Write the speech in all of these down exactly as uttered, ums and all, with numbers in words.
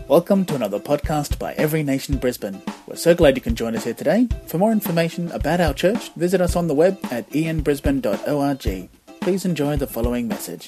Welcome to another podcast by Every Nation Brisbane. We're so glad you can join us here today. For more information about our church, visit us on the web at e n brisbane dot org. Please enjoy the following message.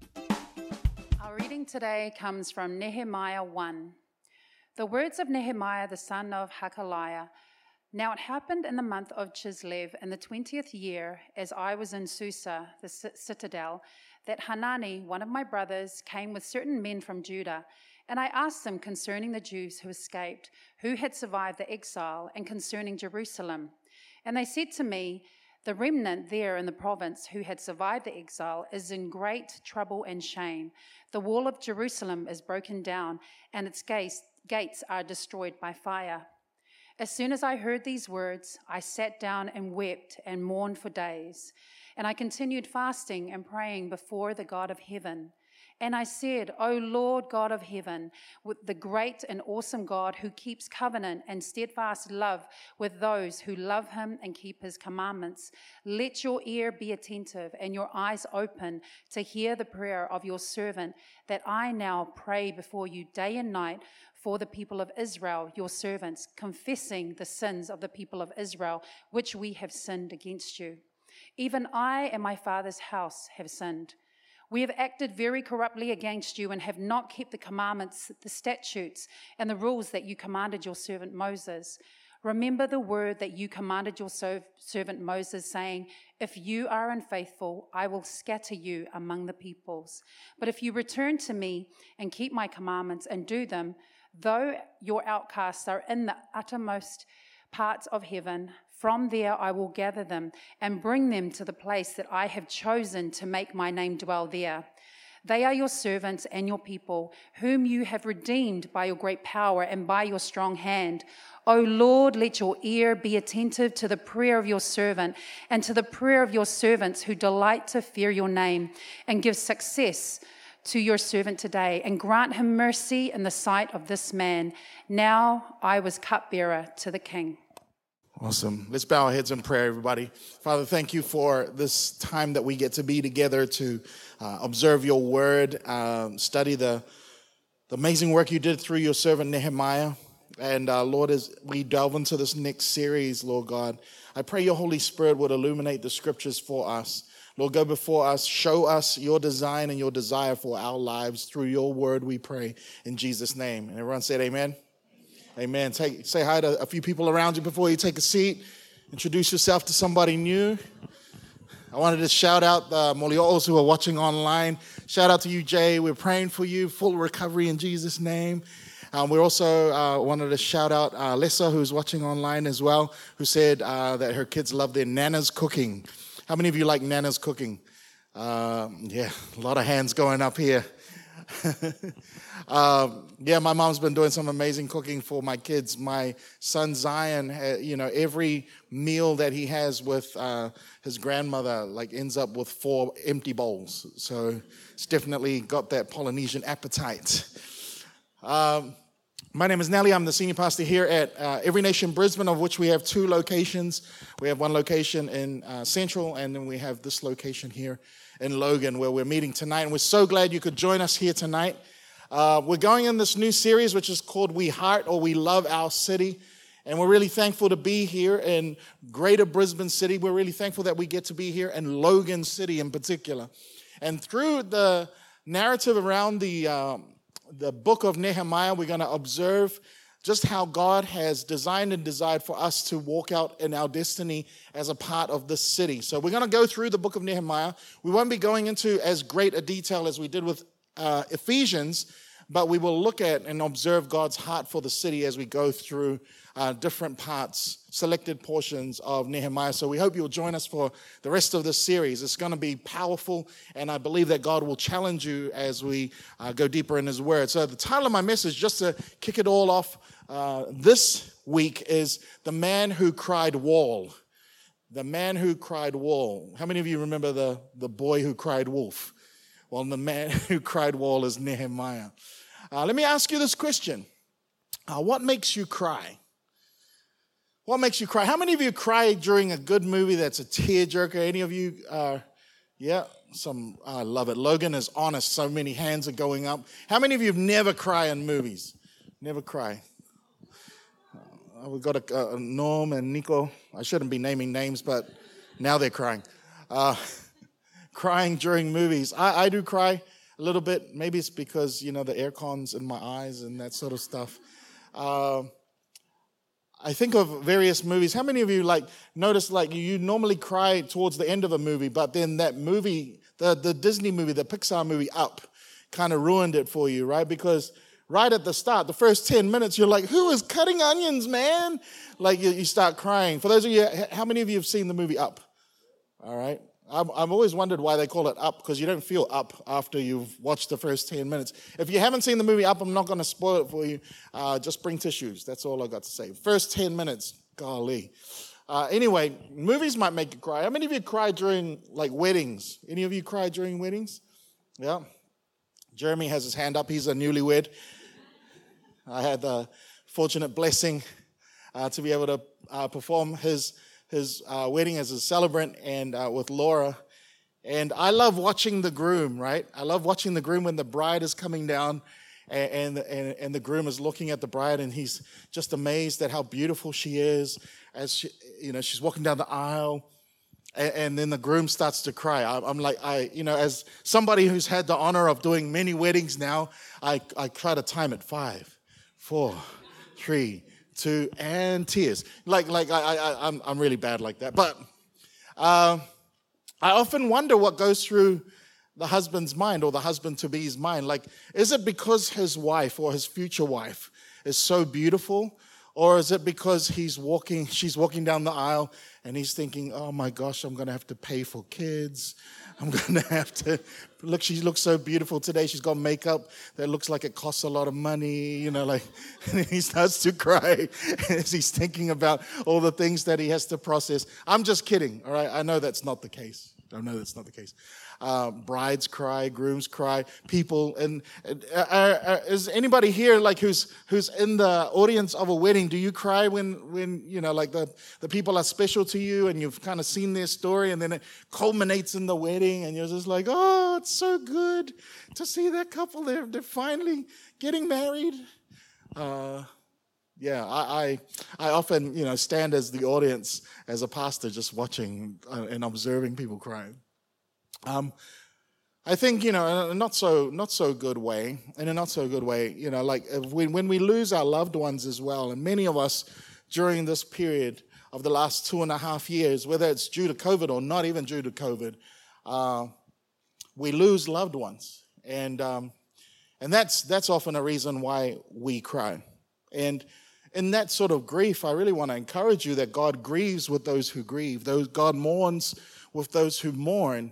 Our reading today comes from Nehemiah one. The words of Nehemiah the son of Hakaliah. Now it happened in the month of Chislev in the twentieth year, as I was in Susa, the citadel, that Hanani, one of my brothers, came with certain men from Judah. And I asked them concerning the Jews who escaped, who had survived the exile, and concerning Jerusalem. And they said to me, the remnant there in the province who had survived the exile is in great trouble and shame. The wall of Jerusalem is broken down, and its gates, gates are destroyed by fire. As soon as I heard these words, I sat down and wept and mourned for days. And I continued fasting and praying before the God of heaven. And I said, O Lord God of heaven, with the great and awesome God who keeps covenant and steadfast love with those who love him and keep his commandments, let your ear be attentive and your eyes open to hear the prayer of your servant, that I now pray before you day and night for the people of Israel, your servants, confessing the sins of the people of Israel, which we have sinned against you. Even I and my father's house have sinned. We have acted very corruptly against you and have not kept the commandments, the statutes, and the rules that you commanded your servant Moses. Remember the word that you commanded your servant Moses, saying, if you are unfaithful, I will scatter you among the peoples. But if you return to me and keep my commandments and do them, though your outcasts are in the uttermost parts of heaven, from there I will gather them and bring them to the place that I have chosen to make my name dwell there. They are your servants and your people, whom you have redeemed by your great power and by your strong hand. O Lord, let your ear be attentive to the prayer of your servant and to the prayer of your servants who delight to fear your name, and give success to your servant today, and grant him mercy in the sight of this man. Now I was cupbearer to the king. Awesome. Let's bow our heads in prayer, everybody. Father, thank you for this time that we get to be together to uh, observe your word, um, study the, the amazing work you did through your servant Nehemiah. And uh, Lord, as we delve into this next series, Lord God, I pray your Holy Spirit would illuminate the scriptures for us. Lord, go before us, show us your design and your desire for our lives through your word, we pray in Jesus' name. And everyone said amen. Amen. Take, say hi to a few people around you before you take a seat. Introduce yourself to somebody new. I wanted to shout out the Molios who are watching online. Shout out to you, Jay. We're praying for you. Full recovery in Jesus' name. Um, we also uh, wanted to shout out uh, Lessa, who's watching online as well, who said uh, that her kids love their Nana's cooking. How many of you like Nana's cooking? Uh, yeah, a lot of hands going up here. um, yeah, my mom's been doing some amazing cooking for my kids. My son Zion, uh, you know, every meal that he has with uh, his grandmother, like, ends up with four empty bowls. So it's definitely got that Polynesian appetite. Um, my name is Nelly. I'm the senior pastor here at uh, Every Nation Brisbane, of which we have two locations. We have one location in uh, Central, and then we have this location here in Logan, where we're meeting tonight. And we're so glad you could join us here tonight. Uh, we're going in this new series, which is called We Heart, or We Love Our City. And we're really thankful to be here in Greater Brisbane City. We're really thankful that we get to be here in Logan City in particular. And through the narrative around the, um, the book of Nehemiah, we're going to observe just how God has designed and desired for us to walk out in our destiny as a part of this city. So we're going to go through the book of Nehemiah. We won't be going into as great a detail as we did with uh, Ephesians, but we will look at and observe God's heart for the city as we go through uh, different parts, selected portions of Nehemiah. So we hope you'll join us for the rest of this series. It's going to be powerful, and I believe that God will challenge you as we uh, go deeper in his word. So the title of my message, just to kick it all off uh, this week, is The Man Who Cried Wall. The Man Who Cried Wall. How many of you remember the, the boy who cried wolf? Well, the man who cried wall is Nehemiah. Uh, let me ask you this question. Uh, what makes you cry? What makes you cry? How many of you cry during a good movie that's a tearjerker? Any of you? Uh, yeah, some. I love it. Logan is honest. So many hands are going up. How many of you have never cried in movies? never cry. Uh, we've got a, a Norm and Nico. I shouldn't be naming names, but now they're crying. Uh, crying during movies. I, I do cry a little bit. Maybe it's because, you know, the air cons in my eyes and that sort of stuff. Uh, I think of various movies. How many of you like notice like you, you normally cry towards the end of a movie, but then that movie, the, the Disney movie, the Pixar movie Up, kind of ruined it for you, right? Because right at the start, the first ten minutes, you're like, who is cutting onions, man? Like you, you start crying. For those of you, how many of you have seen the movie Up? All right. I've, I've always wondered why they call it Up, because you don't feel up after you've watched the first ten minutes. If you haven't seen the movie Up, I'm not going to spoil it for you. Uh, just bring tissues. That's all I got to say. First ten minutes, golly. Uh, anyway, movies might make you cry. How many of you cry during, like, weddings? Any of you cry during weddings? Yeah. Jeremy has his hand up. He's a newlywed. I had the fortunate blessing uh, to be able to uh, perform his his uh, wedding as a celebrant and uh, with Laura. And I love watching the groom, right? I love watching the groom when the bride is coming down and, and, and the groom is looking at the bride and he's just amazed at how beautiful she is as she, you know, she's walking down the aisle. And, and then the groom starts to cry. I, I'm like, I, you know, as somebody who's had the honor of doing many weddings now, I, I try to time it. Five, four, three, two, and tears. Like, like I, I, I'm, I'm really bad like that. But uh, I often wonder what goes through the husband's mind or the husband-to-be's mind. Like, is it because his wife or his future wife is so beautiful? Or is it because he's walking, she's walking down the aisle and he's thinking, oh my gosh, I'm going to have to pay for kids. I'm going to have to, look, she looks so beautiful today. She's got makeup that looks like it costs a lot of money, you know, like, and he starts to cry as he's thinking about all the things that he has to process. I'm just kidding, all right? I know that's not the case. I know that's not the case. Uh, brides cry, grooms cry, people. And uh, uh, is anybody here like who's who's in the audience of a wedding? Do you cry when when you know like the the people are special to you and you've kind of seen their story and then it culminates in the wedding and you're just like, oh, it's so good to see that couple. They're they're finally getting married. Uh, yeah, I, I I often you know stand as the audience as a pastor, just watching and observing people crying. Um, I think, you know, in a not so, not so good way, in a not so good way, you know, like if we, when we lose our loved ones as well, and many of us during this period of the last two and a half years, whether it's due to COVID or not even due to COVID, uh, we lose loved ones. And um, and that's that's often a reason why we cry. And in that sort of grief, I really want to encourage you that God grieves with those who grieve. Those God mourns with those who mourn.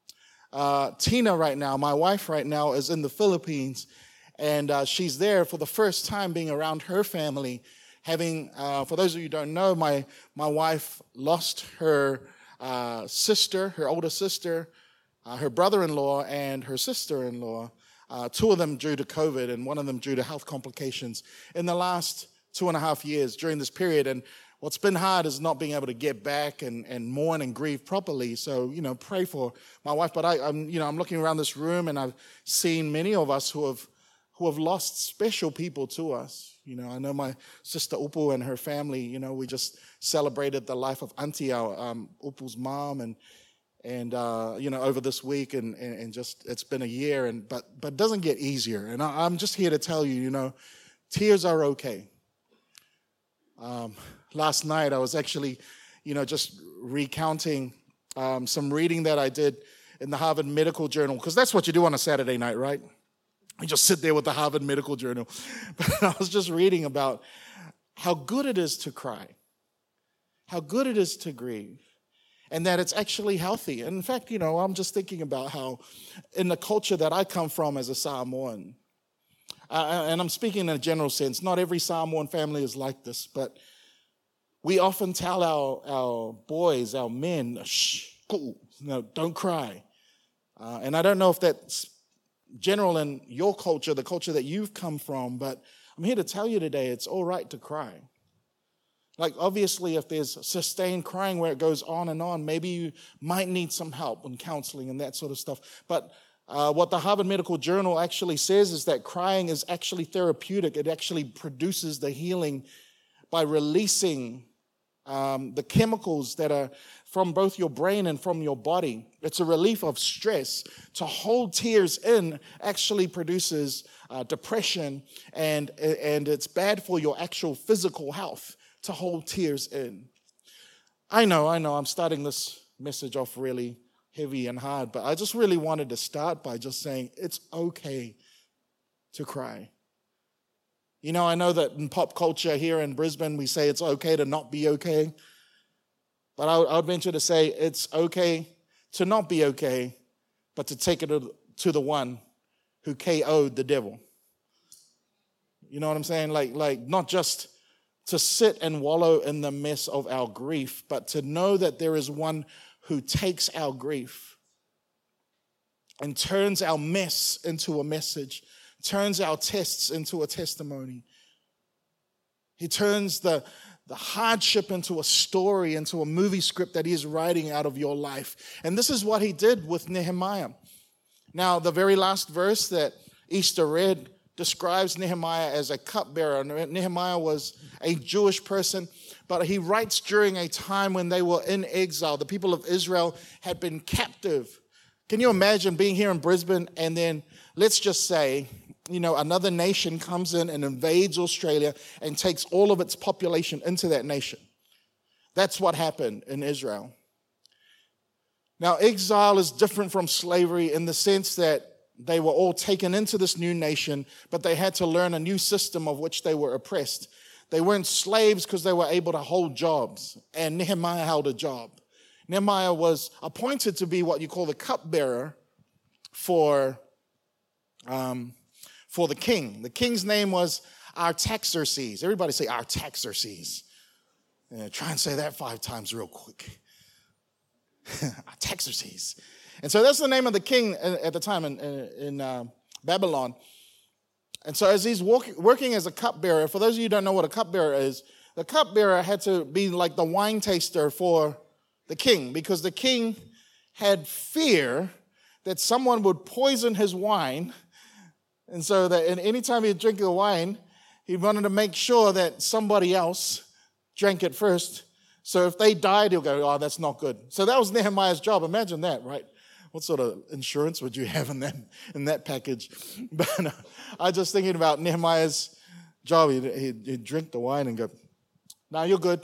Uh, Tina right now, my wife right now, is in the Philippines, and uh, she's there for the first time being around her family. Having, uh, for those of you who don't know, my my wife lost her uh, sister, her older sister, uh, her brother-in-law, and her sister-in-law. Uh, two of them due to COVID, and one of them due to health complications in the last two and a half years during this period. And what's been hard is not being able to get back and, and mourn and grieve properly. So, you know, pray for my wife. But I, I'm, you know, I'm looking around this room and I've seen many of us who have who have lost special people to us. You know, I know my sister Upu and her family. You know, we just celebrated the life of Auntie, our um, Upu's mom, and and uh, you know, over this week, and, and and just it's been a year, and but but it doesn't get easier. And I, I'm just here to tell you, you know, tears are okay. Um, last night I was actually, you know, just recounting um, some reading that I did in the Harvard Medical Journal, because that's what you do on a Saturday night, right? You just sit there with the Harvard Medical Journal. But I was just reading about how good it is to cry, how good it is to grieve, and that it's actually healthy. And in fact, you know, I'm just thinking about how in the culture that I come from as a Samoan, Uh, and I'm speaking in a general sense. Not every Samoan family is like this, but we often tell our, our boys, our men, shh, cool, you know, don't cry. Uh, and I don't know if that's general in your culture, the culture that you've come from, but I'm here to tell you today it's all right to cry. Like, obviously, if there's sustained crying where it goes on and on, maybe you might need some help and counseling and that sort of stuff. But Uh, what the Harvard Medical Journal actually says is that crying is actually therapeutic. It actually produces the healing by releasing um, the chemicals that are from both your brain and from your body. It's a relief of stress. To hold tears in actually produces uh, depression, and, and it's bad for your actual physical health to hold tears in. I know, I know, I'm starting this message off really heavy and hard, but I just really wanted to start by just saying it's okay to cry. You know, I know that in pop culture here in Brisbane, we say it's okay to not be okay. But I would, I would venture to say it's okay to not be okay, but to take it to, to the one who K O'd the devil. You know what I'm saying? Like, like not just to sit and wallow in the mess of our grief, but to know that there is one who takes our grief and turns our mess into a message, turns our tests into a testimony. He turns the, the hardship into a story, into a movie script that he's writing out of your life. And this is what he did with Nehemiah. Now, the very last verse that Easter read describes Nehemiah as a cupbearer. Nehemiah was a Jewish person, but he writes during a time when they were in exile. The people of Israel had been captive. Can you imagine being here in Brisbane and then, let's just say, you know, another nation comes in and invades Australia and takes all of its population into that nation? That's what happened in Israel. Now, exile is different from slavery in the sense that they were all taken into this new nation, but they had to learn a new system of which they were oppressed. They weren't slaves because they were able to hold jobs, and Nehemiah held a job. Nehemiah was appointed to be what you call the cupbearer for, um, for the king. The king's name was Artaxerxes. Everybody say Artaxerxes. Yeah, try and say that five times real quick. Artaxerxes. And so that's the name of the king at the time in, in uh, Babylon. And so as he's walk, working as a cupbearer, for those of you who don't know what a cupbearer is, the cupbearer had to be like the wine taster for the king, because the king had fear that someone would poison his wine. And so that any time he'd drink the wine, he wanted to make sure that somebody else drank it first. So if they died, he'll go, oh, that's not good. So that was Nehemiah's job. Imagine that, right? What sort of insurance would you have in that in that package? But uh, I was just thinking about Nehemiah's job. He'd, he'd, he'd drink the wine and go, "Now you're good,"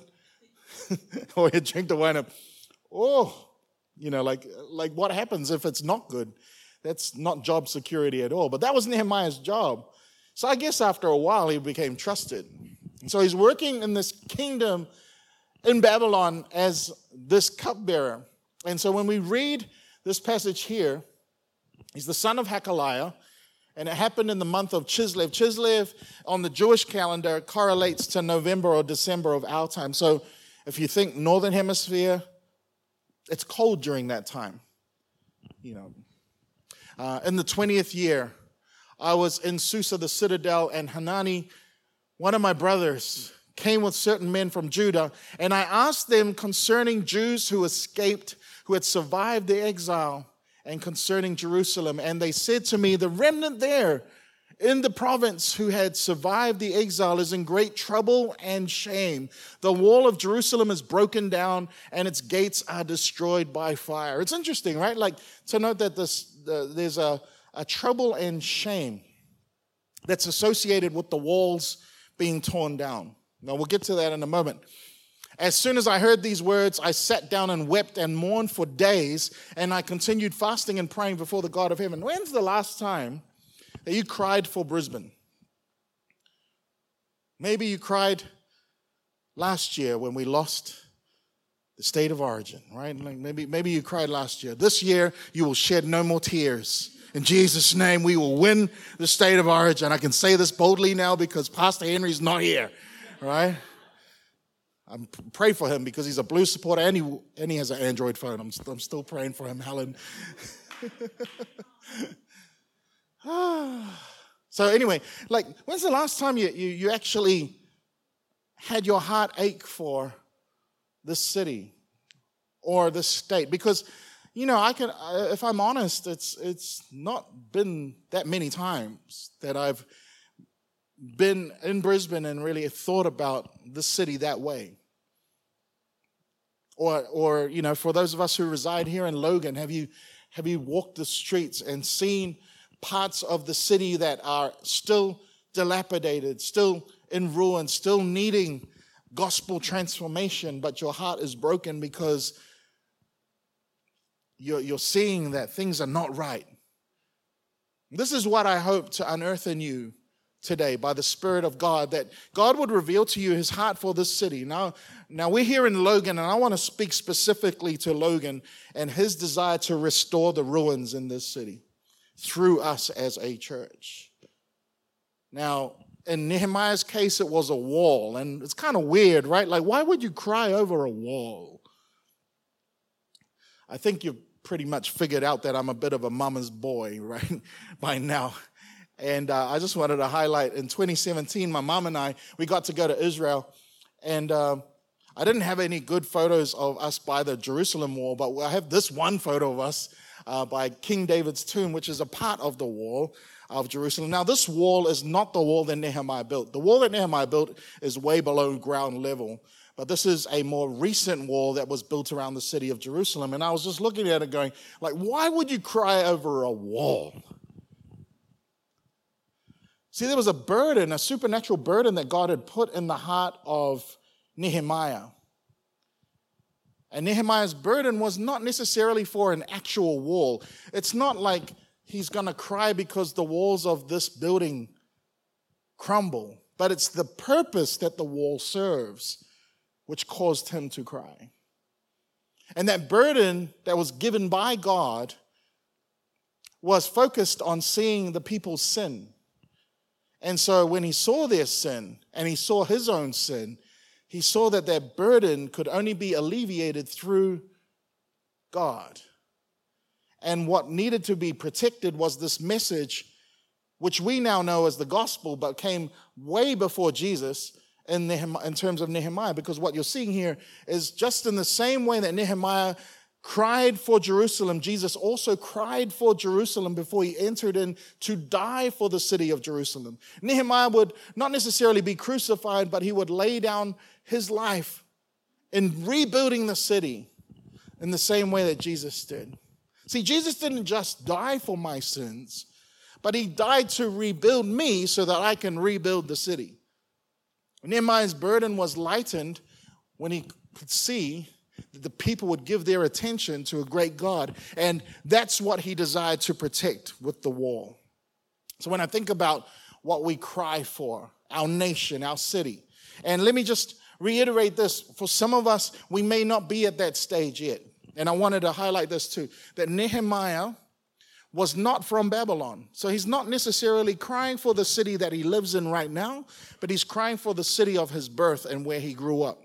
or he'd drink the wine and, "Oh, you know, like like what happens if it's not good?" That's not job security at all. But that was Nehemiah's job. So I guess after a while he became trusted. And so he's working in this kingdom in Babylon as this cupbearer. And so when we read this passage here, he's the son of Hakaliah, and it happened in the month of Chislev. Chislev on the Jewish calendar correlates to November or December of our time. So if you think northern hemisphere, it's cold during that time. You know, uh, in the twentieth year, I was in Susa, the citadel, and Hanani, one of my brothers, came with certain men from Judah, and I asked them concerning Jews who escaped, who had survived the exile, and concerning Jerusalem. And they said to me, the remnant there in the province who had survived the exile is in great trouble and shame. The wall of Jerusalem is broken down, and its gates are destroyed by fire. It's interesting, right? Like to note that this, uh, there's a, a trouble and shame that's associated with the walls being torn down. Now, we'll get to that in a moment. As soon as I heard these words, I sat down and wept and mourned for days, and I continued fasting and praying before the God of heaven. When's the last time that you cried for Brisbane? Maybe you cried last year when we lost the state of origin, right? Like maybe, maybe you cried last year. This year, you will shed no more tears. In Jesus' name, we will win the state of origin. I can say this boldly now because Pastor Henry's not here. Right? I'm pray for him because he's a Blues supporter and he, and he has an Android phone. I'm, I'm still praying for him, Helen. So anyway, like, when's the last time you, you, you actually had your heart ache for this city or this state? Because, you know, I can, if I'm honest, it's it's not been that many times that I've been in Brisbane and really thought about the city that way. Or, or you know, for those of us who reside here in Logan, have you have you walked the streets and seen parts of the city that are still dilapidated, still in ruins, still needing gospel transformation, but your heart is broken because you're, you're seeing that things are not right? This is what I hope to unearth in you today by the Spirit of God, that God would reveal to you his heart for this city. Now, now we're here in Logan, and I want to speak specifically to Logan and his desire to restore the ruins in this city through us as a church. Now, in Nehemiah's case, it was a wall, and it's kind of weird, right? Like, why would you cry over a wall? I think you've pretty much figured out that I'm a bit of a mama's boy, right, by now. And uh, I just wanted to highlight, in twenty seventeen, my mom and I, we got to go to Israel. And uh, I didn't have any good photos of us by the Jerusalem wall, but I have this one photo of us uh, by King David's tomb, which is a part of the wall of Jerusalem. Now, this wall is not the wall that Nehemiah built. The wall that Nehemiah built is way below ground level. But this is a more recent wall that was built around the city of Jerusalem. And I was just looking at it going, like, why would you cry over a wall? See, there was a burden, a supernatural burden that God had put in the heart of Nehemiah. And Nehemiah's burden was not necessarily for an actual wall. It's not like he's going to cry because the walls of this building crumble, but it's the purpose that the wall serves which caused him to cry. And that burden that was given by God was focused on seeing the people's sin. And so when he saw their sin and he saw his own sin, he saw that that burden could only be alleviated through God. And what needed to be protected was this message, which we now know as the gospel, but came way before Jesus in, Nehemiah, in terms of Nehemiah. Because what you're seeing here is just in the same way that Nehemiah cried for Jerusalem, Jesus also cried for Jerusalem before he entered in to die for the city of Jerusalem. Nehemiah would not necessarily be crucified, but he would lay down his life in rebuilding the city in the same way that Jesus did. See, Jesus didn't just die for my sins, but he died to rebuild me so that I can rebuild the city. Nehemiah's burden was lightened when he could see that the people would give their attention to a great God. And that's what he desired to protect with the wall. So when I think about what we cry for, our nation, our city, and let me just reiterate this. For some of us, we may not be at that stage yet. And I wanted to highlight this too, that Nehemiah was not from Babylon. So he's not necessarily crying for the city that he lives in right now, but he's crying for the city of his birth and where he grew up.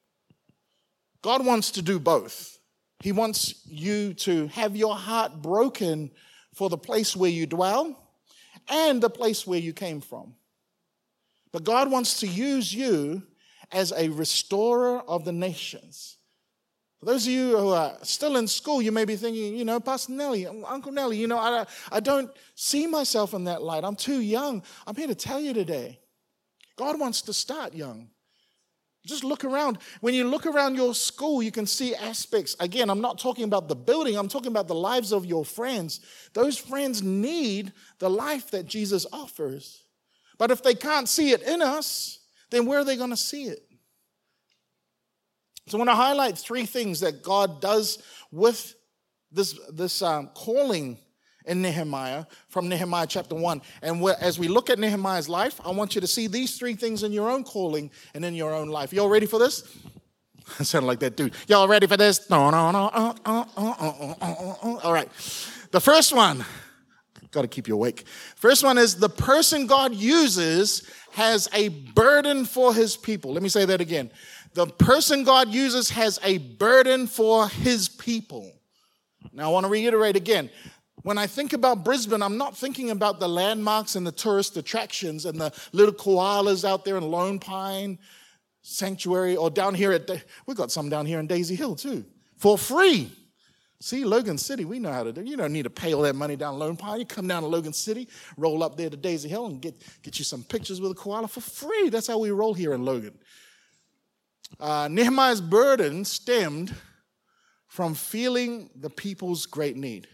God wants to do both. He wants you to have your heart broken for the place where you dwell and the place where you came from. But God wants to use you as a restorer of the nations. For those of you who are still in school, you may be thinking, you know, Pastor Nelly, Uncle Nelly, you know, I, I don't see myself in that light. I'm too young. I'm here to tell you today, God wants to start young. Just look around. When you look around your school, you can see aspects. Again, I'm not talking about the building. I'm talking about the lives of your friends. Those friends need the life that Jesus offers. But if they can't see it in us, then where are they going to see it? So I want to highlight three things that God does with this, this um, calling in Nehemiah from Nehemiah chapter one. And as we look at Nehemiah's life, I want you to see these three things in your own calling and in your own life. Y'all ready for this? I sound like that dude. Y'all ready for this? No, no, no. Uh, uh, uh, uh, uh, uh, uh. All right. The first one, got to keep you awake. First one is the person God uses has a burden for his people. Let me say that again. The person God uses has a burden for his people. Now, I want to reiterate again. When I think about Brisbane, I'm not thinking about the landmarks and the tourist attractions and the little koalas out there in Lone Pine Sanctuary, or down here at, we've got some down here in Daisy Hill too, for free. See, Logan City, we know how to do it. You don't need to pay all that money down Lone Pine. You come down to Logan City, roll up there to Daisy Hill, and get, get you some pictures with a koala for free. That's how we roll here in Logan. Uh, Nehemiah's burden stemmed from feeling the people's great need.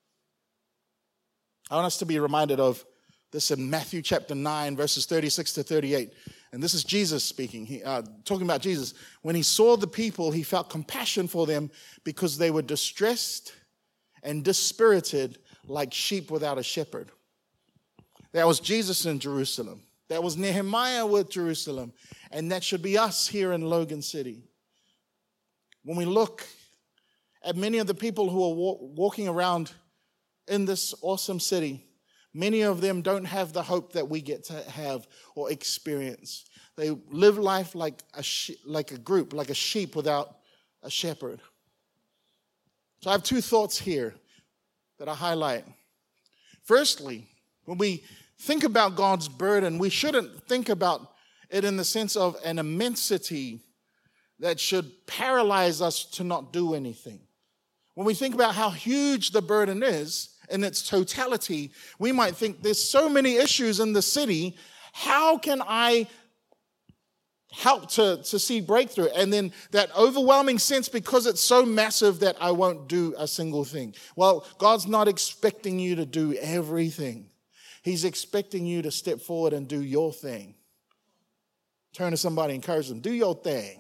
I want us to be reminded of this in Matthew chapter nine, verses thirty-six to thirty-eight. And this is Jesus speaking, he, uh, talking about Jesus. When he saw the people, he felt compassion for them because they were distressed and dispirited like sheep without a shepherd. That was Jesus in Jerusalem. That was Nehemiah with Jerusalem. And that should be us here in Logan City. When we look at many of the people who are wa- walking around in this awesome city, many of them don't have the hope that we get to have or experience. They live life like a she- like a group, like a sheep without a shepherd. So I have two thoughts here that I highlight. Firstly, when we think about God's burden, we shouldn't think about it in the sense of an immensity that should paralyze us to not do anything. When we think about how huge the burden is, in its totality, we might think there's so many issues in the city. How can I help to, to see breakthrough? And then that overwhelming sense, because it's so massive that I won't do a single thing. Well, God's not expecting you to do everything. He's expecting you to step forward and do your thing. Turn to somebody, encourage them, do your thing.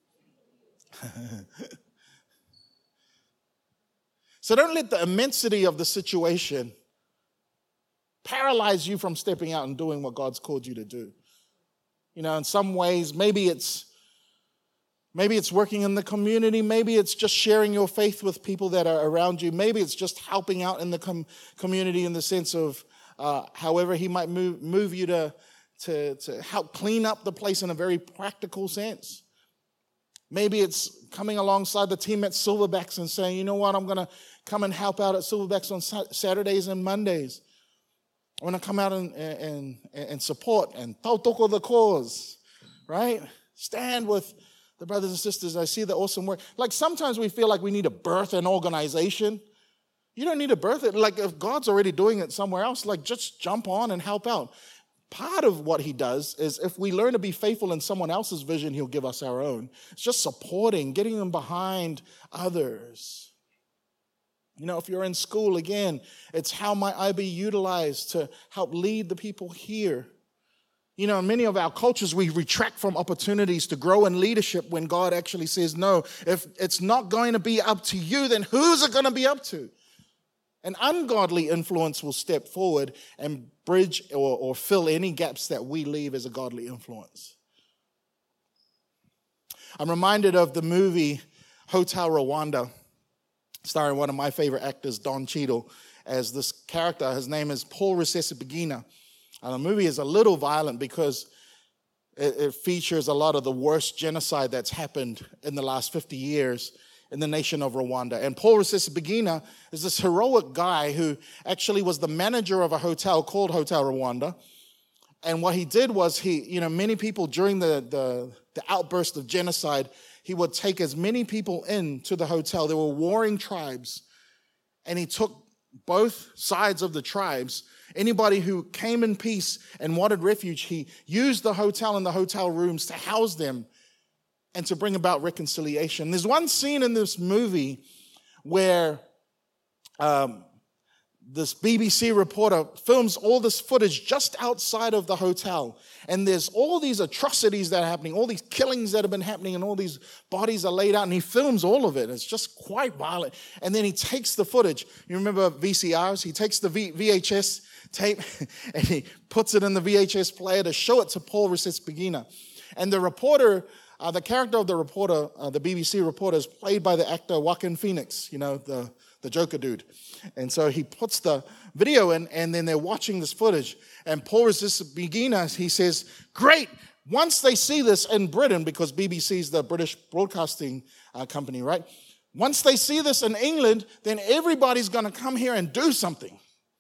So don't let the immensity of the situation paralyze you from stepping out and doing what God's called you to do. You know, in some ways, maybe it's maybe it's working in the community. Maybe it's just sharing your faith with people that are around you. Maybe it's just helping out in the com- community in the sense of uh, however he might move, move you to, to, to help clean up the place in a very practical sense. Maybe it's coming alongside the team at Silverbacks and saying, you know what, I'm going to come and help out at Silverbacks on Saturdays and Mondays. I want to come out and, and, and support and tautoko the cause, right? Stand with the brothers and sisters. I see the awesome work. Like sometimes we feel like we need to birth an organization. You don't need to birth it. Like if God's already doing it somewhere else, like just jump on and help out. Part of what he does is if we learn to be faithful in someone else's vision, he'll give us our own. It's just supporting, getting them behind others. You know, if you're in school, again, it's how might I be utilized to help lead the people here. You know, in many of our cultures, we retract from opportunities to grow in leadership when God actually says, no, if it's not going to be up to you, then who's it going to be up to? An ungodly influence will step forward and bridge or, or fill any gaps that we leave as a godly influence. I'm reminded of the movie Hotel Rwanda, starring one of my favorite actors, Don Cheadle, as this character. His name is Paul Rusesabagina. And the movie is a little violent because it, it features a lot of the worst genocide that's happened in the last fifty years in the nation of Rwanda. And Paul Rusesabagina is this heroic guy who actually was the manager of a hotel called Hotel Rwanda. And what he did was he, you know, many people during the, the, the outburst of genocide, he would take as many people into the hotel. There were warring tribes. And he took both sides of the tribes. Anybody who came in peace and wanted refuge, he used the hotel and the hotel rooms to house them and to bring about reconciliation. There's one scene in this movie where um, this B B C reporter films all this footage just outside of the hotel. And there's all these atrocities that are happening, all these killings that have been happening, and all these bodies are laid out, and he films all of it. It's just quite violent. And then he takes the footage. You remember V C Rs? He takes the v- VHS tape and he puts it in the V H S player to show it to Paul Rusesabagina. And the reporter, uh, the character of the reporter, uh, the B B C reporter, is played by the actor Joaquin Phoenix, you know, the, the Joker dude. And so he puts the video in, and then they're watching this footage. And Paul Rusesabagina, he says, great, once they see this in Britain, because B B C is the British broadcasting uh, company, right? Once they see this in England, then everybody's going to come here and do something.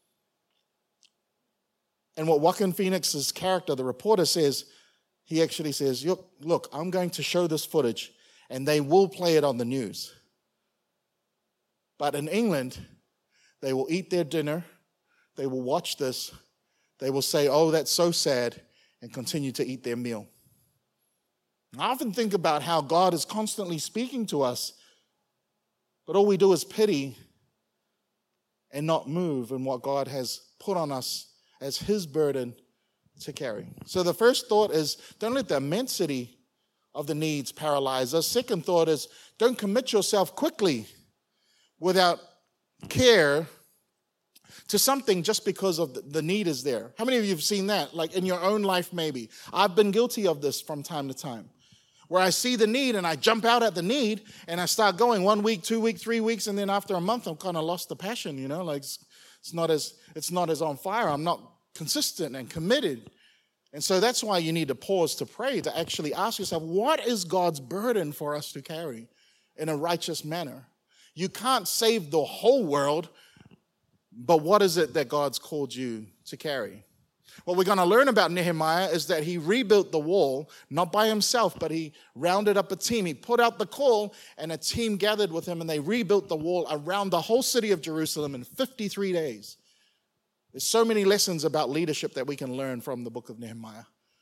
And what Joaquin Phoenix's character, the reporter, says, he actually says, look, look, I'm going to show this footage, and they will play it on the news. But in England, they will eat their dinner, they will watch this, they will say, oh, that's so sad, and continue to eat their meal. I often think about how God is constantly speaking to us, but all we do is pity and not move in what God has put on us as his burden to carry. So the first thought is, don't let the immensity of the needs paralyze us. Second thought is, don't commit yourself quickly without care to something just because of the need is there. How many of you have seen that? Like in your own life, maybe. I've been guilty of this from time to time, where I see the need and I jump out at the need and I start going one week, two weeks, three weeks, and then after a month, I'm kind of lost the passion, you know, like it's, it's not as it's not as on fire. I'm not consistent and committed. And so that's why you need to pause to pray, to actually ask yourself, what is God's burden for us to carry in a righteous manner? You can't save the whole world, but what is it that God's called you to carry? What we're going to learn about Nehemiah is that he rebuilt the wall, not by himself, but he rounded up a team. He put out the call, and a team gathered with him, and they rebuilt the wall around the whole city of Jerusalem in fifty-three days. There's so many lessons about leadership that we can learn from the book of Nehemiah.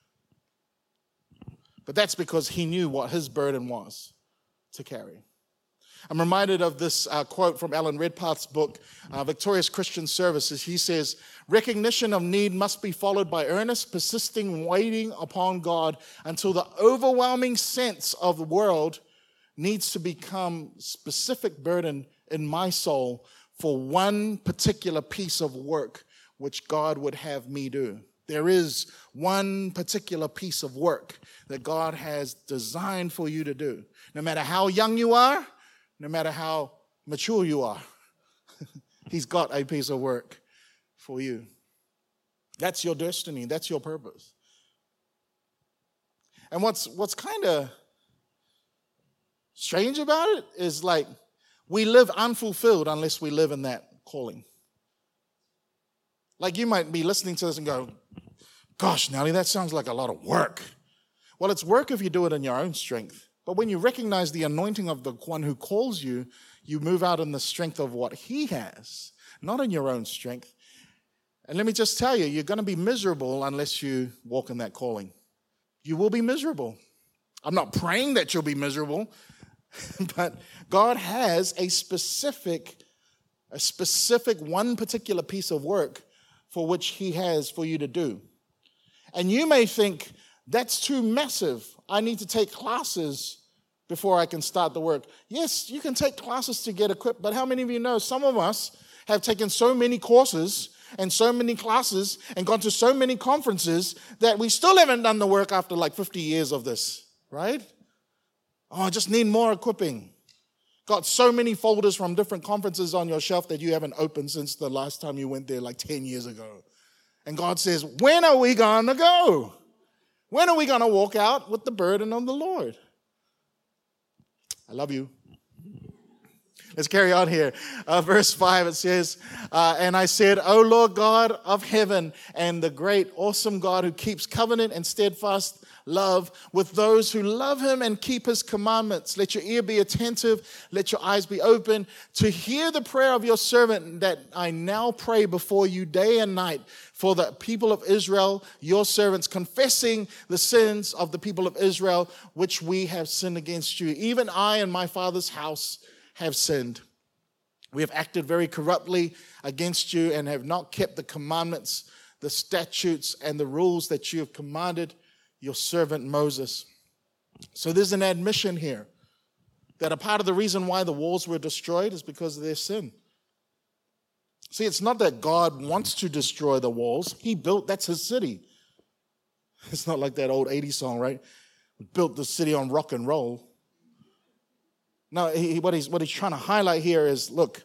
But that's because he knew what his burden was to carry. I'm reminded of this uh, quote from Alan Redpath's book, uh, Victorious Christian Services. He says, recognition of need must be followed by earnest, persisting waiting upon God until the overwhelming sense of the world needs to become specific burden in my soul for one particular piece of work which God would have me do. There is one particular piece of work that God has designed for you to do. No matter how young you are, no matter how mature you are, he's got a piece of work for you. That's your destiny. That's your purpose. And what's what's kind of strange about it is like we live unfulfilled unless we live in that calling. Like you might be listening to this and go, gosh, Nelly, that sounds like a lot of work. Well, it's work if you do it in your own strength. But when you recognize the anointing of the one who calls you, you move out in the strength of what he has, not in your own strength. And let me just tell you, you're going to be miserable unless you walk in that calling. You will be miserable. I'm not praying that you'll be miserable, but God has a specific, a specific one particular piece of work for which he has for you to do. And you may think, that's too massive. I need to take classes before I can start the work. Yes, you can take classes to get equipped, but how many of you know some of us have taken so many courses and so many classes and gone to so many conferences that we still haven't done the work after like fifty years of this, right? Oh, I just need more equipping. Got so many folders from different conferences on your shelf that you haven't opened since the last time you went there like ten years ago. And God says, when are we going to go? When are we going to walk out with the burden of the Lord? I love you. Let's carry on here. Uh, verse five, it says, uh, and I said, O Lord God of heaven and the great, awesome God who keeps covenant and steadfast love with those who love him and keep his commandments. Let your ear be attentive. Let your eyes be open to hear the prayer of your servant that I now pray before you day and night for the people of Israel, your servants, confessing the sins of the people of Israel, which we have sinned against you. Even I and my father's house have sinned. We have acted very corruptly against you and have not kept the commandments, the statutes, and the rules that you have commanded your servant Moses. So there's an admission here that a part of the reason why the walls were destroyed is because of their sin. See, it's not that God wants to destroy the walls. He built, that's his city. It's not like that old eighties song, right? Built the city on rock and roll. No, he, what, he's, what he's trying to highlight here is, look,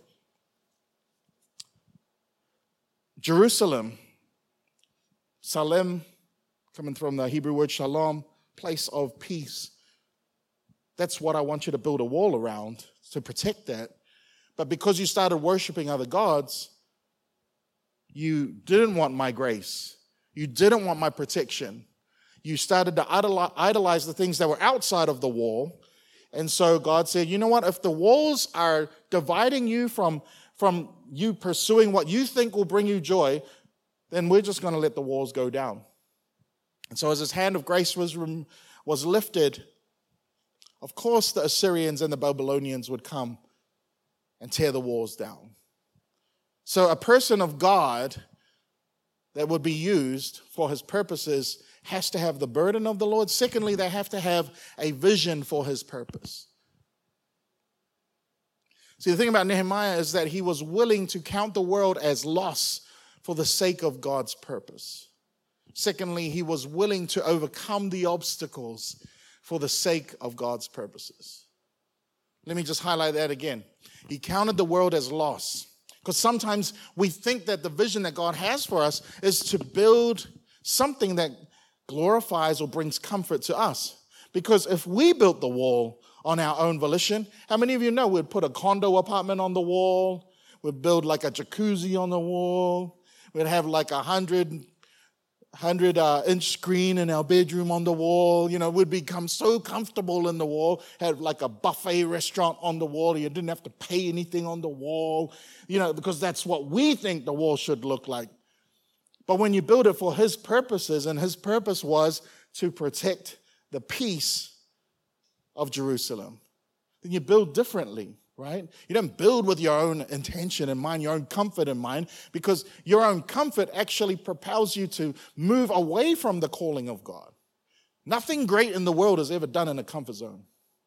Jerusalem, Salem, coming from the Hebrew word shalom, place of peace. That's what I want you to build a wall around, to protect that. But because you started worshiping other gods, you didn't want my grace. You didn't want my protection. You started to idolize the things that were outside of the wall, And so God said, you know what? If the walls are dividing you from, from you pursuing what you think will bring you joy, then we're just going to let the walls go down. And so as his hand of grace was, was lifted, of course the Assyrians and the Babylonians would come and tear the walls down. So a person of God that would be used for his purposes has to have the burden of the Lord. Secondly, they have to have a vision for his purpose. See, the thing about Nehemiah is that he was willing to count the world as loss for the sake of God's purpose. Secondly, he was willing to overcome the obstacles for the sake of God's purposes. Let me just highlight that again. He counted the world as loss. Because sometimes we think that the vision that God has for us is to build something that glorifies or brings comfort to us. Because if we built the wall on our own volition, how many of you know we'd put a condo apartment on the wall, we'd build like a jacuzzi on the wall, we'd have like a hundred, hundred uh, inch screen in our bedroom on the wall, you know, we'd become so comfortable in the wall, had like a buffet restaurant on the wall, you didn't have to pay anything on the wall, you know, because that's what we think the wall should look like. But when you build it for his purposes, and his purpose was to protect the peace of Jerusalem, then you build differently, right? You don't build with your own intention in mind, your own comfort in mind, because your own comfort actually propels you to move away from the calling of God. Nothing great in the world is ever done in a comfort zone.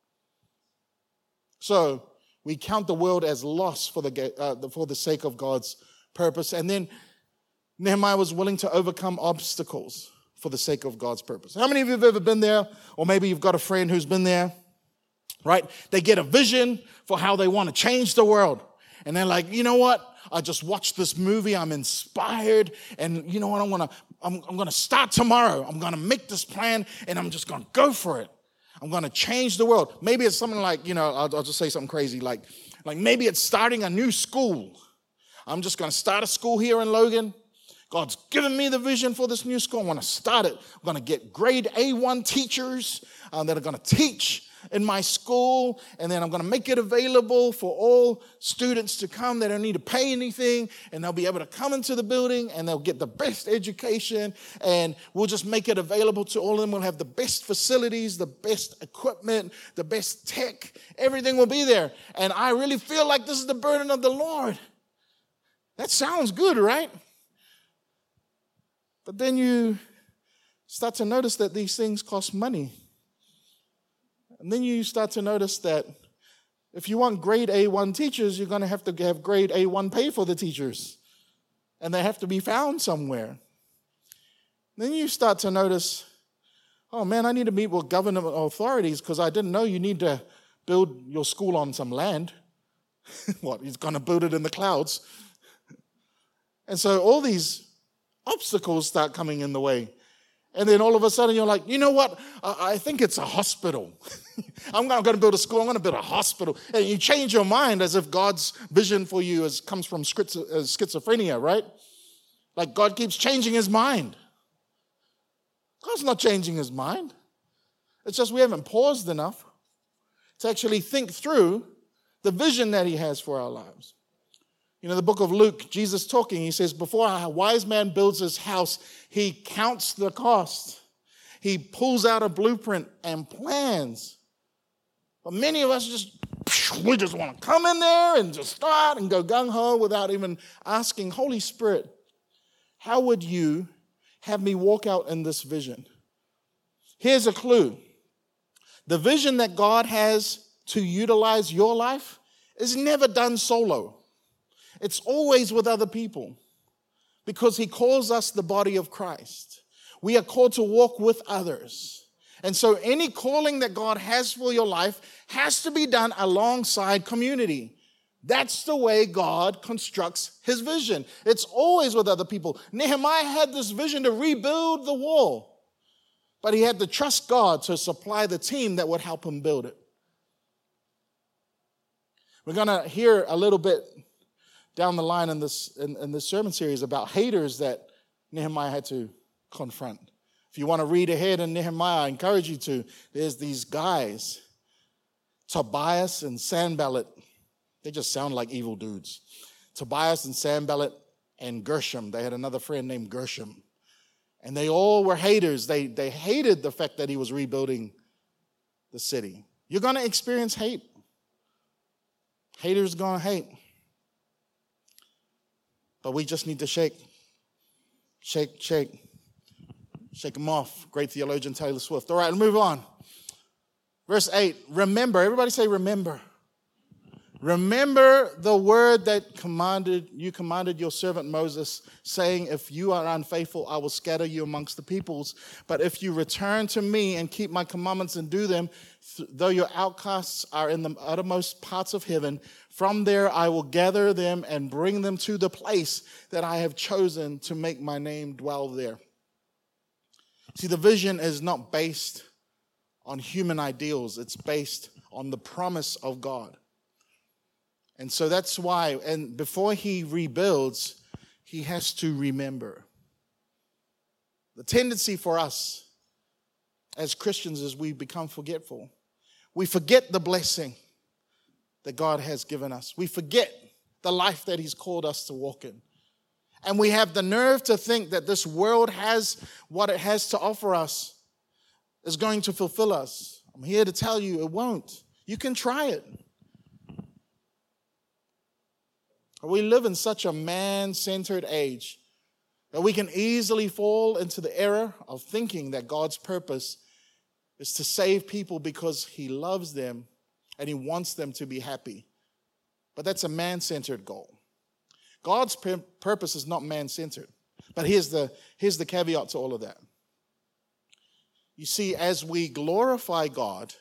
So we count the world as loss for the, uh, for the sake of God's purpose. And then Nehemiah was willing to overcome obstacles for the sake of God's purpose. How many of you have ever been there? Or maybe you've got a friend who's been there, right? They get a vision for how they want to change the world. And they're like, you know what? I just watched this movie. I'm inspired. And you know what? I want to, I'm, I'm going to start tomorrow. I'm going to make this plan and I'm just going to go for it. I'm going to change the world. Maybe it's something like, you know, I'll, I'll just say something crazy. Like, like maybe it's starting a new school. I'm just going to start a school here in Logan. God's given me the vision for this new school. I want to start it. I'm going to get grade A one teachers um, that are going to teach in my school, and then I'm going to make it available for all students to come. They don't need to pay anything, and they'll be able to come into the building, and they'll get the best education, and we'll just make it available to all of them. We'll have the best facilities, the best equipment, the best tech. Everything will be there, and I really feel like this is the burden of the Lord. That sounds good, right? But then you start to notice that these things cost money. And then you start to notice that if you want grade A one teachers, you're going to have to have grade A one pay for the teachers. And they have to be found somewhere. Then you start to notice, oh man, I need to meet with government authorities because I didn't know you need to build your school on some land. What, he's going to build it in the clouds? And so all these obstacles start coming in the way. And then all of a sudden you're like, you know what? I, I think it's a hospital. I'm not going to build a school. I'm going to build a hospital. And you change your mind as if God's vision for you is, comes from schizo, uh, schizophrenia, right? Like God keeps changing his mind. God's not changing his mind. It's just we haven't paused enough to actually think through the vision that he has for our lives. You know, the book of Luke, Jesus talking, he says, before a wise man builds his house, he counts the cost. He pulls out a blueprint and plans. But many of us just, we just want to come in there and just start and go gung-ho without even asking, Holy Spirit, how would you have me walk out in this vision? Here's a clue. The vision that God has to utilize your life is never done solo. It's always with other people because he calls us the body of Christ. We are called to walk with others. And so any calling that God has for your life has to be done alongside community. That's the way God constructs his vision. It's always with other people. Nehemiah had this vision to rebuild the wall, but he had to trust God to supply the team that would help him build it. We're going to hear a little bit down the line in this in, in this sermon series about haters that Nehemiah had to confront. If you want to read ahead in Nehemiah, I encourage you to. There's these guys Tobias and Sanballat, they just sound like evil dudes. Tobias and Sanballat and Gershom, they had another friend named Gershom. And they all were haters. They, they hated the fact that he was rebuilding the city. You're going to experience hate. Haters going to hate. But we just need to shake, shake, shake, shake them off. Great theologian Taylor Swift. All right, move on. Verse eight, remember. Everybody say remember. Remember the word that commanded you commanded your servant Moses, saying, if you are unfaithful, I will scatter you amongst the peoples. But if you return to me and keep my commandments and do them, th- though your outcasts are in the uttermost parts of heaven, from there I will gather them and bring them to the place that I have chosen to make my name dwell there. See, the vision is not based on human ideals. It's based on the promise of God. And so that's why, and before he rebuilds, he has to remember. The tendency for us as Christians is we become forgetful. We forget the blessing that God has given us. We forget the life that he's called us to walk in. And we have the nerve to think that this world has what it has to offer us, is going to fulfill us. I'm here to tell you it won't. You can try it. We live in such a man-centered age that we can easily fall into the error of thinking that God's purpose is to save people because he loves them and he wants them to be happy. But that's a man-centered goal. God's pur- purpose is not man-centered. But here's the, here's the caveat to all of that. You see, as we glorify God,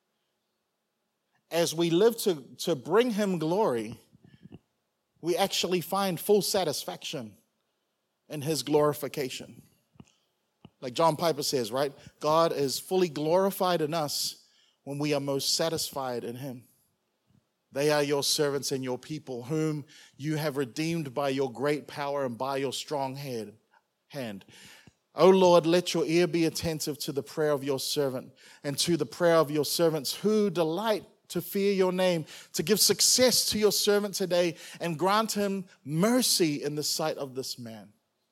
as we live to, to bring him glory, we actually find full satisfaction in his glorification. Like John Piper says, right? God is fully glorified in us when we are most satisfied in him. They are your servants and your people, whom you have redeemed by your great power and by your strong head, hand. O Lord, let your ear be attentive to the prayer of your servant and to the prayer of your servants who delight to fear your name, to give success to your servant today and grant him mercy in the sight of this man.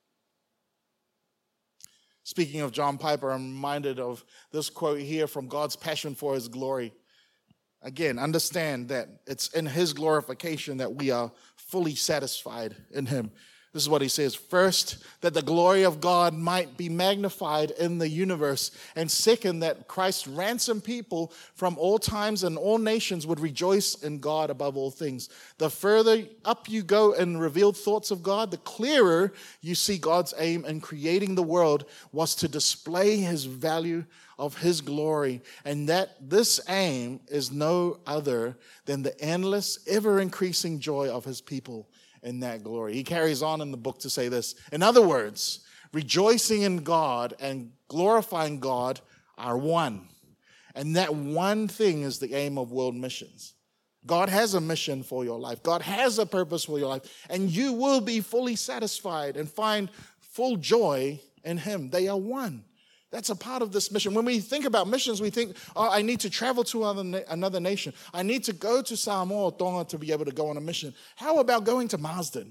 Speaking of John Piper, I'm reminded of this quote here from God's passion for his glory. Again, understand that it's in his glorification that we are fully satisfied in him. This is what he says. First, that the glory of God might be magnified in the universe. And second, that Christ's ransomed people from all times and all nations would rejoice in God above all things. The further up you go in revealed thoughts of God, the clearer you see God's aim in creating the world was to display his value of his glory, and that this aim is no other than the endless, ever-increasing joy of his people in that glory. He carries on in the book to say this. In other words, rejoicing in God and glorifying God are one. And that one thing is the aim of world missions. God has a mission for your life. God has a purpose for your life. And you will be fully satisfied and find full joy in him. They are one. That's a part of this mission. When we think about missions, we think, oh, I need to travel to another nation. I need to go to Samoa or Tonga to be able to go on a mission. How about going to Marsden?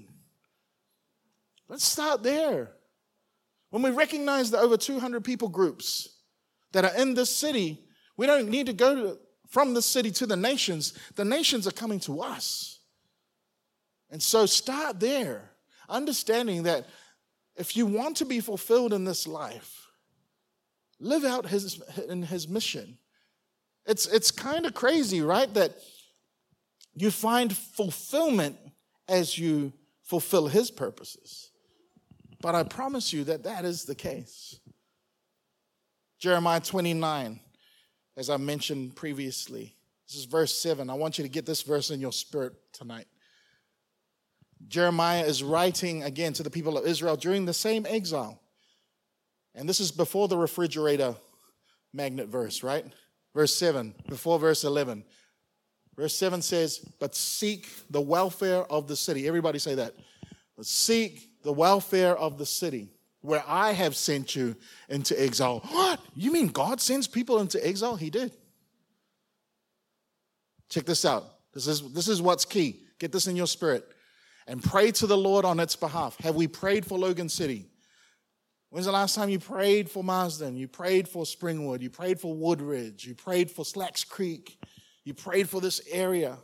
Let's start there. When we recognize the over two hundred people groups that are in this city, we don't need to go to, from this city to the nations. The nations are coming to us. And so start there, understanding that if you want to be fulfilled in this life, live out his in his mission. It's it's kind of crazy, right? That you find fulfillment as you fulfill his purposes. But I promise you that that is the case. Jeremiah twenty-nine, as I mentioned previously. This is verse seven. I want you to get this verse in your spirit tonight. Jeremiah is writing again to the people of Israel during the same exile. And this is before the refrigerator magnet verse, right? Verse seven, before verse eleven. Verse seven says, but seek the welfare of the city. Everybody say that. But seek the welfare of the city where I have sent you into exile. What? You mean God sends people into exile? He did. Check this out. This is, this is what's key. Get this in your spirit. And pray to the Lord on its behalf. Have we prayed for Logan City? When's the last time you prayed for Marsden? You prayed for Springwood. You prayed for Woodridge. You prayed for Slacks Creek. You prayed for this area.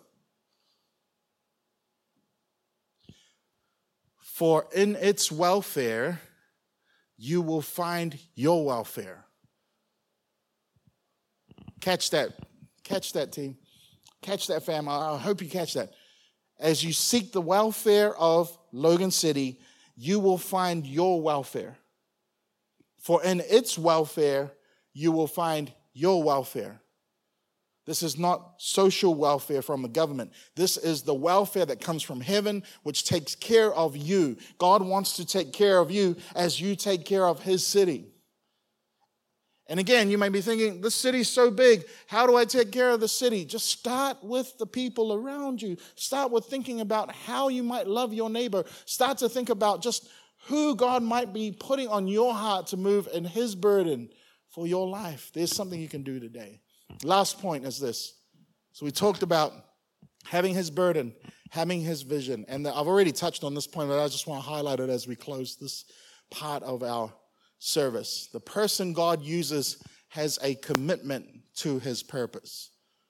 For in its welfare, you will find your welfare. Catch that. Catch that, team. Catch that, fam. I hope you catch that. As you seek the welfare of Logan City, you will find your welfare. For in its welfare, you will find your welfare. This is not social welfare from the government. This is the welfare that comes from heaven, which takes care of you. God wants to take care of you as you take care of his city. And again, you may be thinking, this city's so big. How do I take care of the city? Just start with the people around you. Start with thinking about how you might love your neighbor. Start to think about just who God might be putting on your heart to move in his burden for your life. There's something you can do today. Last point is this. So we talked about having his burden, having his vision. And I've already touched on this point, but I just want to highlight it as we close this part of our service. The person God uses has a commitment to his purpose.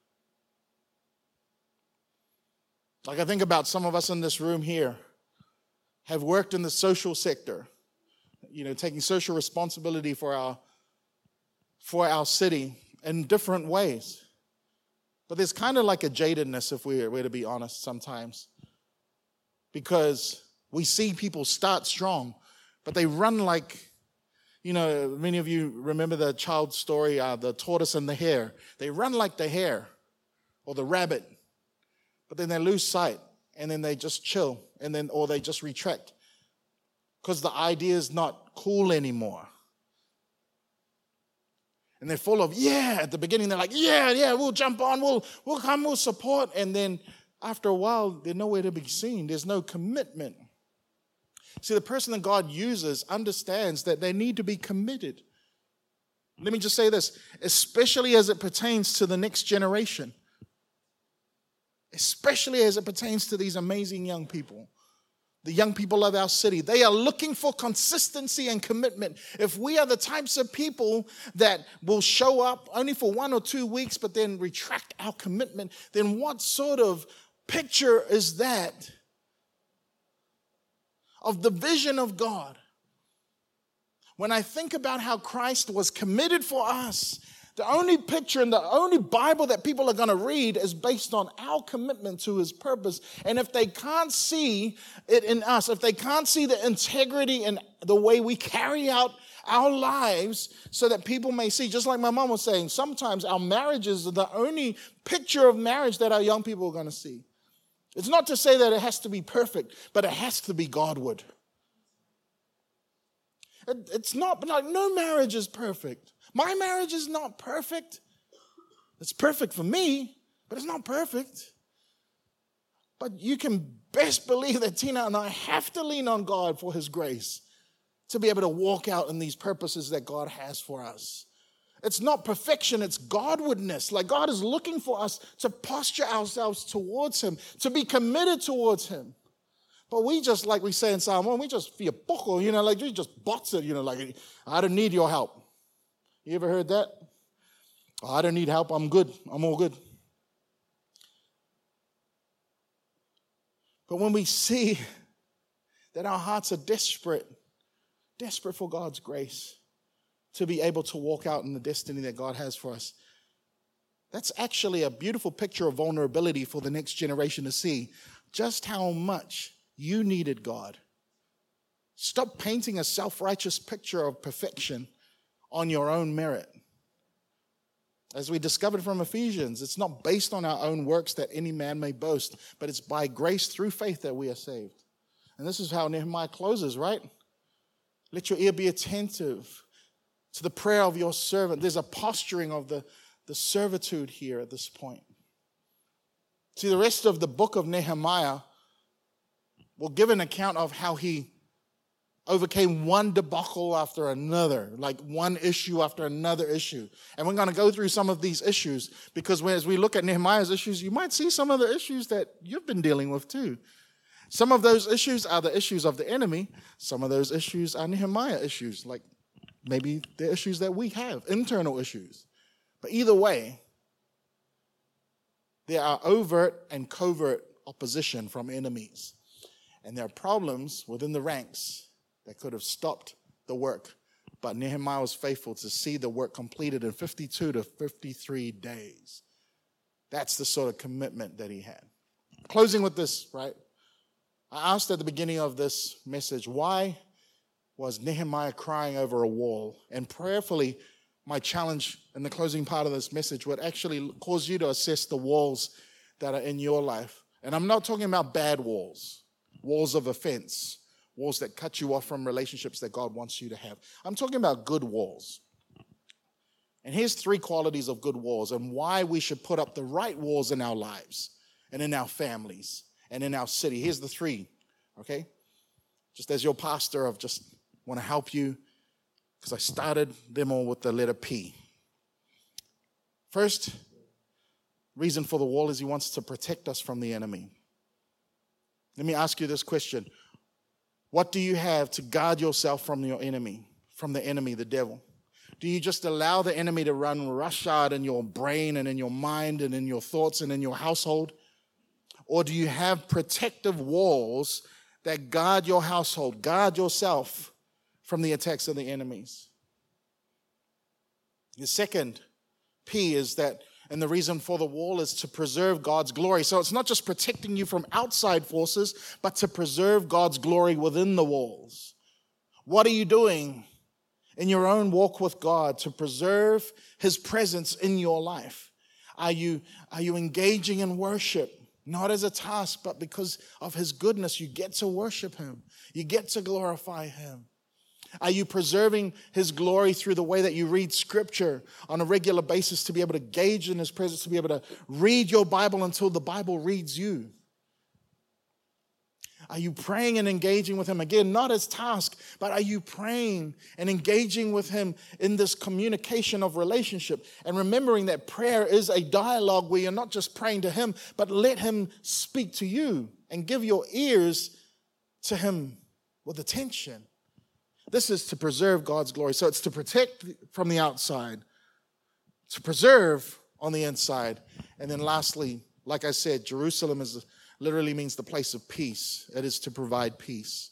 Like I think about some of us in this room here have worked in the social sector, you know, taking social responsibility for our for our city in different ways. But there's kind of like a jadedness, if we're, we're to be honest, sometimes. Because we see people start strong, but they run like, you know, many of you remember the child story, uh, the tortoise and the hare. They run like the hare or the rabbit, but then they lose sight, and then they just chill, and then or they just retract because the idea is not cool anymore. And they're full of, yeah, at the beginning they're like, yeah, yeah, we'll jump on, we'll, we'll come, we'll support. And then after a while, they're nowhere to be seen. There's no commitment. See, the person that God uses understands that they need to be committed. Let me just say this, especially as it pertains to the next generation, especially as it pertains to these amazing young people. The young people of our city, they are looking for consistency and commitment. If we are the types of people that will show up only for one or two weeks, but then retract our commitment, then what sort of picture is that of the vision of God? When I think about how Christ was committed for us, the only picture and the only Bible that people are going to read is based on our commitment to his purpose. And if they can't see it in us, if they can't see the integrity in the way we carry out our lives so that people may see, just like my mom was saying, sometimes our marriages are the only picture of marriage that our young people are going to see. It's not to say that it has to be perfect, but it has to be Godward. It, it's not, but like no marriage is perfect. My marriage is not perfect. It's perfect for me, but it's not perfect. But you can best believe that Tina and I have to lean on God for his grace to be able to walk out in these purposes that God has for us. It's not perfection, it's Godwardness. Like God is looking for us to posture ourselves towards him, to be committed towards him. But we just, like we say in Psalm one, we just feel poco, you know, like we just bots it, you know, like I don't need your help. You ever heard that? Oh, I don't need help. I'm good. I'm all good. But when we see that our hearts are desperate, desperate for God's grace to be able to walk out in the destiny that God has for us, that's actually a beautiful picture of vulnerability for the next generation to see just how much you needed God. Stop painting a self-righteous picture of perfection on your own merit. As we discovered from Ephesians, it's not based on our own works that any man may boast, but it's by grace through faith that we are saved. And this is how Nehemiah closes, right? Let your ear be attentive to the prayer of your servant. There's a posturing of the, the servitude here at this point. See, the rest of the book of Nehemiah will give an account of how he overcame one debacle after another, like one issue after another issue. And we're going to go through some of these issues because when, as we look at Nehemiah's issues, you might see some of the issues that you've been dealing with too. Some of those issues are the issues of the enemy. Some of those issues are Nehemiah issues, like maybe the issues that we have, internal issues. But either way, there are overt and covert opposition from enemies. And there are problems within the ranks that could have stopped the work. But Nehemiah was faithful to see the work completed in fifty-two to fifty-three days. That's the sort of commitment that he had. Closing with this, right? I asked at the beginning of this message, why was Nehemiah crying over a wall? And prayerfully, my challenge in the closing part of this message would actually cause you to assess the walls that are in your life. And I'm not talking about bad walls, walls of offense, walls that cut you off from relationships that God wants you to have. I'm talking about good walls. And here's three qualities of good walls and why we should put up the right walls in our lives and in our families and in our city. Here's the three, okay? Just as your pastor, I just want to help you because I started them all with the letter P. First reason for the wall is he wants to protect us from the enemy. Let me ask you this question. What do you have to guard yourself from your enemy, from the enemy, the devil? Do you just allow the enemy to run roughshod in your brain and in your mind and in your thoughts and in your household? Or do you have protective walls that guard your household, guard yourself from the attacks of the enemies? The second P is that, and the reason for the wall is to preserve God's glory. So it's not just protecting you from outside forces, but to preserve God's glory within the walls. What are you doing in your own walk with God to preserve his presence in your life? Are you, are you engaging in worship? Not as a task, but because of his goodness, you get to worship him. You get to glorify him. Are you preserving his glory through the way that you read scripture on a regular basis to be able to gauge in his presence, to be able to read your Bible until the Bible reads you? Are you praying and engaging with him? Again, not as task, but are you praying and engaging with him in this communication of relationship? And remembering that prayer is a dialogue where you're not just praying to him, but let him speak to you and give your ears to him with attention. This is to preserve God's glory. So it's to protect from the outside, to preserve on the inside. And then lastly, like I said, Jerusalem is literally means the place of peace. It is to provide peace.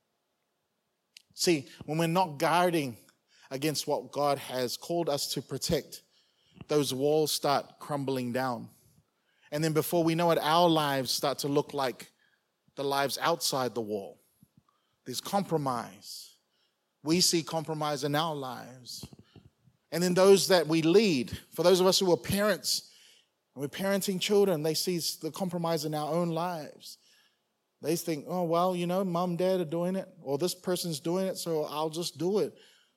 See, when we're not guarding against what God has called us to protect, those walls start crumbling down. And then before we know it, our lives start to look like the lives outside the wall. There's compromise. We see compromise in our lives. And then those that we lead, for those of us who are parents, and we're parenting children, they see the compromise in our own lives. They think, oh, well, you know, mom, dad are doing it, or this person's doing it, so I'll just do it.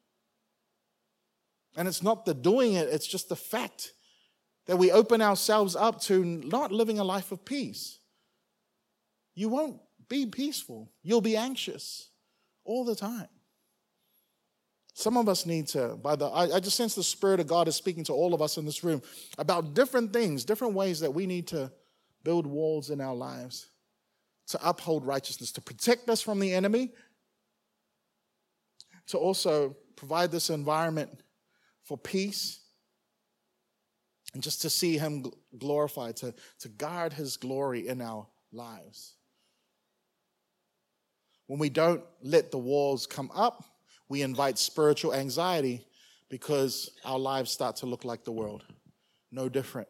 And it's not the doing it, it's just the fact that we open ourselves up to not living a life of peace. You won't be peaceful. You'll be anxious all the time. Some of us need to, by the, I, I just sense the Spirit of God is speaking to all of us in this room about different things, different ways that we need to build walls in our lives to uphold righteousness, to protect us from the enemy, to also provide this environment for peace, and just to see him glorified, to, to guard his glory in our lives. When we don't let the walls come up, we invite spiritual anxiety because our lives start to look like the world. No different.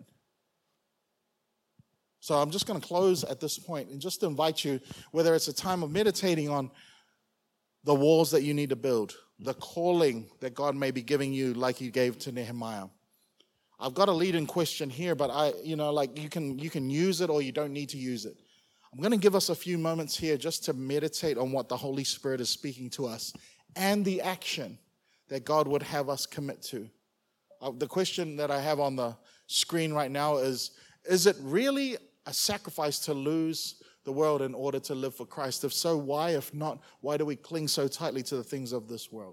So I'm just going to close at this point and just invite you, whether it's a time of meditating on the walls that you need to build, the calling that God may be giving you like he gave to Nehemiah. I've got a lead-in question here, but I, you know, like you can you can use it or you don't need to use it. I'm going to give us a few moments here just to meditate on what the Holy Spirit is speaking to us and the action that God would have us commit to. Uh, the question that I have on the screen right now is, is it really a sacrifice to lose the world in order to live for Christ? If so, why? If not, why do we cling so tightly to the things of this world?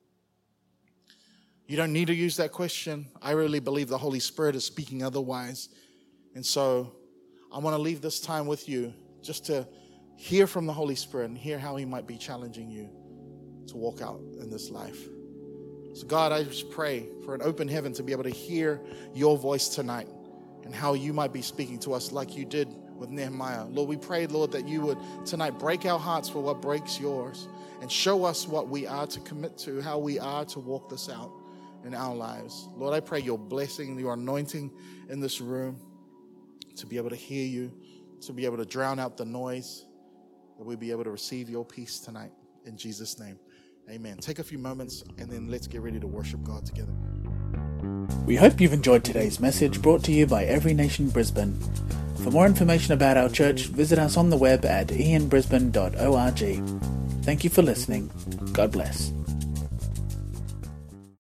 You don't need to use that question. I really believe the Holy Spirit is speaking otherwise. And so I want to leave this time with you just to hear from the Holy Spirit and hear how he might be challenging you to walk out in this life. So God, I just pray for an open heaven to be able to hear your voice tonight and how you might be speaking to us like you did with Nehemiah. Lord, we pray, Lord, that you would tonight break our hearts for what breaks yours and show us what we are to commit to, how we are to walk this out in our lives. Lord, I pray your blessing, your anointing in this room to be able to hear you, to be able to drown out the noise, that we be able to receive your peace tonight. In Jesus' name, amen. Take a few moments and then let's get ready to worship God together. We hope you've enjoyed today's message brought to you by Every Nation Brisbane. For more information about our church, visit us on the web at ian brisbane dot org. Thank you for listening. God bless.